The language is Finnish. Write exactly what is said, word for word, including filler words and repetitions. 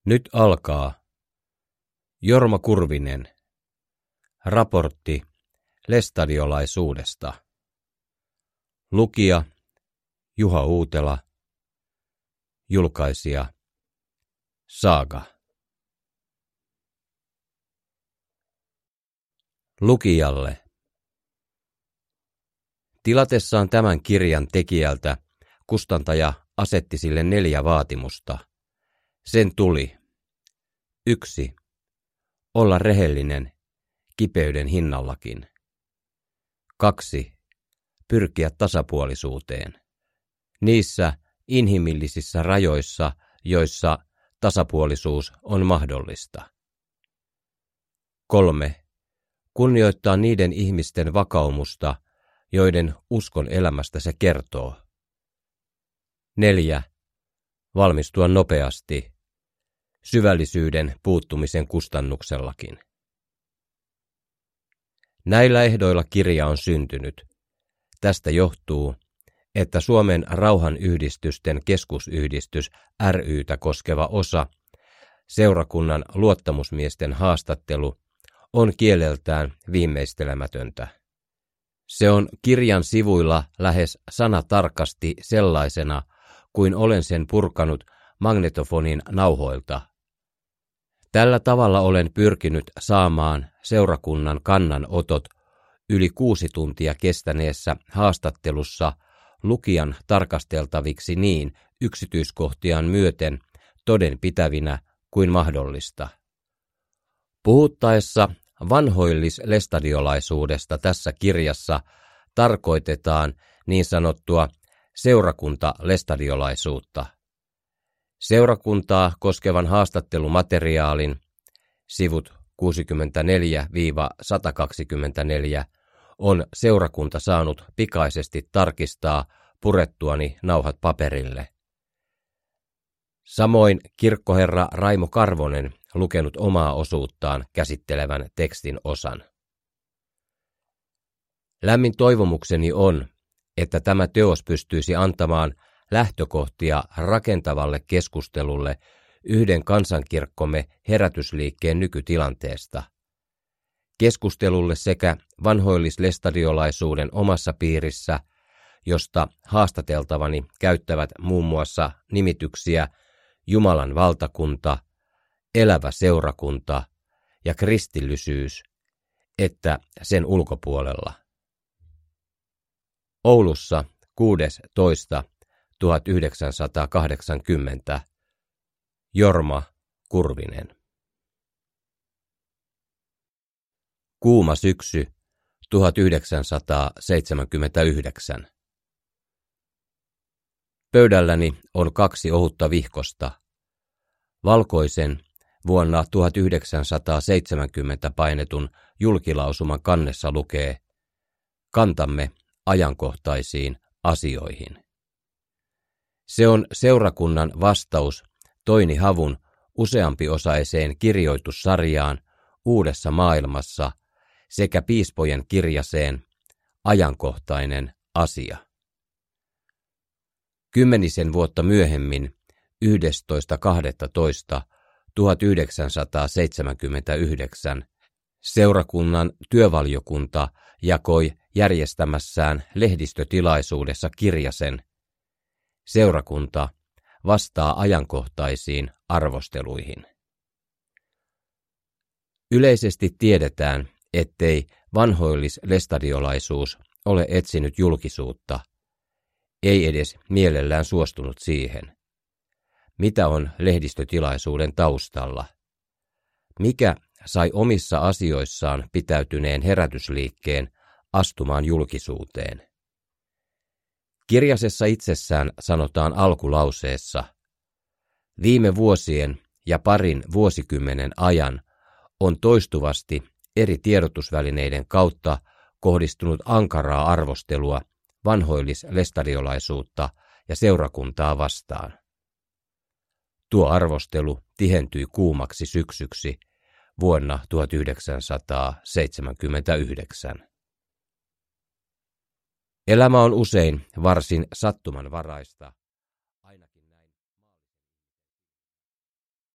Nyt alkaa Jorma Kurvinen. Raportti lestadiolaisuudesta. Lukija Juha Uutela. Julkaisija Saaga. Lukijalle. Tilatessaan tämän kirjan tekijältä kustantaja asetti sille neljä vaatimusta. Sen tuli: yksi. Olla rehellinen, kipeyden hinnallakin. Kaksi. Pyrkiä tasapuolisuuteen. Niissä inhimillisissä rajoissa, joissa tasapuolisuus on mahdollista. Kolme. Kunnioittaa niiden ihmisten vakaumusta, joiden uskon elämästä se kertoo. Neljä. Valmistua nopeasti, syvällisyyden puuttumisen kustannuksellakin. Näillä ehdoilla kirja on syntynyt. Tästä johtuu, että Suomen rauhanyhdistysten keskusyhdistys ry:tä koskeva osa, seurakunnan luottamusmiesten haastattelu, on kieleltään viimeistelemätöntä. Se on kirjan sivuilla lähes sanatarkasti sellaisena, kuin olen sen purkanut magnetofonin nauhoilta. Tällä tavalla olen pyrkinyt saamaan seurakunnan kannanotot yli kuusi tuntia kestäneessä haastattelussa lukijan tarkasteltaviksi niin yksityiskohtiaan myöten todenpitävinä kuin mahdollista. Puhuttaessa vanhoillislestadiolaisuudesta tässä kirjassa tarkoitetaan niin sanottua seurakuntalestadiolaisuutta. Seurakuntaa koskevan haastattelumateriaalin sivut kuusikymmentäneljä sata kaksikymmentäneljä on seurakunta saanut pikaisesti tarkistaa purettuani nauhat paperille. Samoin kirkkoherra Raimo Karvonen lukenut omaa osuuttaan käsittelevän tekstin osan. Lämmin toivomukseni on, että tämä teos pystyisi antamaan lähtökohtia rakentavalle keskustelulle yhden kansankirkkomme herätysliikkeen nykytilanteesta. Keskustelulle sekä vanhoillislestadiolaisuuden omassa piirissä, josta haastateltavani käyttävät muun muassa nimityksiä Jumalan valtakunta, elävä seurakunta ja kristillisyys, että sen ulkopuolella. Oulussa kuudes toista tuhatyhdeksänsataakahdeksankymmentä. Jorma Kurvinen. Kuuma syksy tuhatyhdeksänsataaseitsemänkymmentäyhdeksän. Pöydälläni on kaksi ohutta vihkosta. Valkoisen vuonna tuhatyhdeksänsataaseitsemänkymmentä painetun julkilausuman kannessa lukee: kantamme ajankohtaisiin asioihin. Se on seurakunnan vastaus Toini Havun useampiosaiseen kirjoitussarjaan Uudessa maailmassa sekä piispojen kirjaseen Ajankohtainen asia. Kymmenisen vuotta myöhemmin, yhdestoista kahdestoista tuhatyhdeksänsataaseitsemänkymmentäyhdeksän, seurakunnan työvaliokunta jakoi järjestämässään lehdistötilaisuudessa kirjasen Seurakunta vastaa ajankohtaisiin arvosteluihin. Yleisesti tiedetään, ettei vanhoillislestadiolaisuus ole etsinyt julkisuutta, ei edes mielellään suostunut siihen. Mitä on lehdistötilaisuuden taustalla? Mikä sai omissa asioissaan pitäytyneen herätysliikkeen astumaan julkisuuteen? Kirjasessa itsessään sanotaan alkulauseessa: viime vuosien ja parin vuosikymmenen ajan on toistuvasti eri tiedotusvälineiden kautta kohdistunut ankaraa arvostelua vanhoillislestadiolaisuutta ja seurakuntaa vastaan. Tuo arvostelu tihentyi kuumaksi syksyksi vuonna tuhatyhdeksänsataaseitsemänkymmentäyhdeksän. Elämä on usein varsin sattumanvaraista.